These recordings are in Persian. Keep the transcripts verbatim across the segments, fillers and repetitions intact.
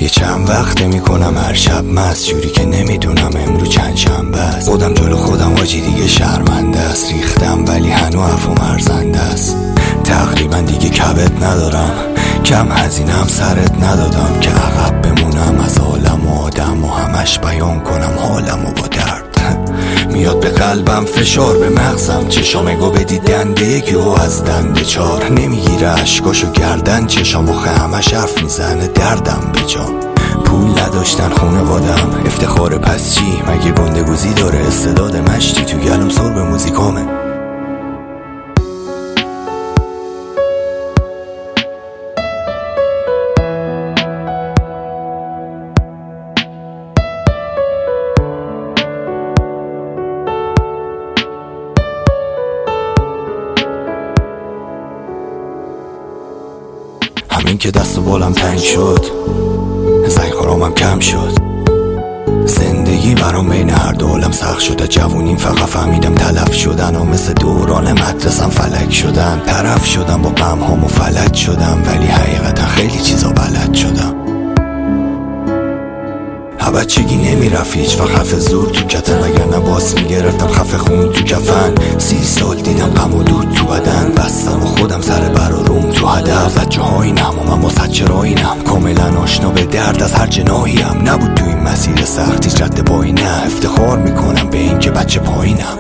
یه چند وقته میکنم هر شب مست، جوری که نمیدونم امرو چند شنبه است. خودم جلو خودم آجی دیگه شرمنده است. ریختم ولی هنو عفو مرزنده است. تقریبا دیگه کبت ندارم، کم هزینم سرت ندادم که عقب بمونم از عالم و آدم و همش بیان کنم حالم و با درد. میاد به قلبم فشار، به مغزم چشامگو بدی دنده یکی و از دنده چار. نمیگیره عشقاشو گردن چشام آخه همش حرف میزنه دردم به جا. پول نداشتن خونه وادم افتخار پس چی؟ مگه گندگوزی داره استعداد مشتی؟ تو گلم سر به موزیکامه. همین که دست و بالم تنگ شد، زنگ خورامم کم شد. زندگی برام بین هر دو عالم سخت شده. جوونیم فقط فهمیدم تلف شدن و مثل دوران مدرسم فلک شدن. طرف شدم با غم هامو فلج شدم، ولی حقیقتا خیلی چیزا بلد شدم. بچگی نمیرفت هیچ وقت حرف زور تو کتن، وگرنه باس میگرفتم خفه خون تو کفن. سی سال دیدم غم و دود تو بدن، بستم و خودم سر بر و روم تو هدف. بچه هایینم و من با سچرایینم، کاملا آشنا به درد از هر جناحیم. نبود تو این مسیر سختی رد پایی، نه افتخار میکنم به این که بچه پایینم.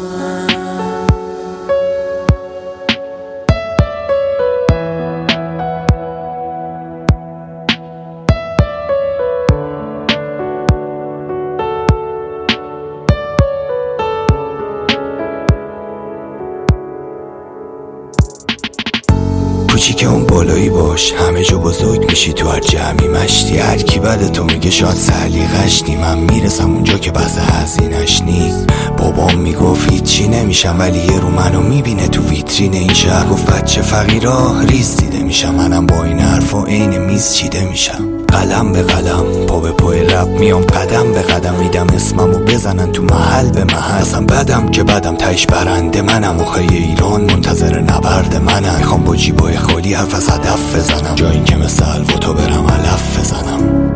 کوچیک اون بالایی باش، همه جو بزرگ میشی تو هر جمعی مشتی. هر کی بعد تو میگه شاید سلیقش نی، من میرسم اونجا که بس هزینش نی. بابام میگفت هیچی نمیشم، ولی یه رو منو میبینه تو ویترین این شهر. گفت بچه فقیرا ریز دیده میشم، منم با این حرفا عین میز چیده میشم. قلم به قلم پا به پای رپ میام، قدم به قدم میدم اسممو بزنن تو محل به محل. اصلا بدم که بدم تایش برنده منم، آخه ایران منتظر نبرد منم. میخوام با جیبای خالی حرف از هدف بزنم، جایی که مثل الوا تو برم علف بزنم.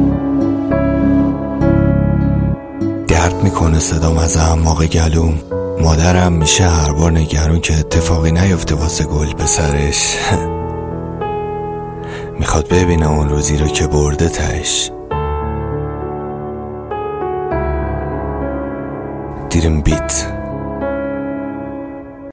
درد میکنه صدام از اعماق گلوم، مادرم میشه هر بار نگران که اتفاقی نیفته واسه گل به سرش. میخواد ببینه اون روزی رو که برده تش. دیرم بیت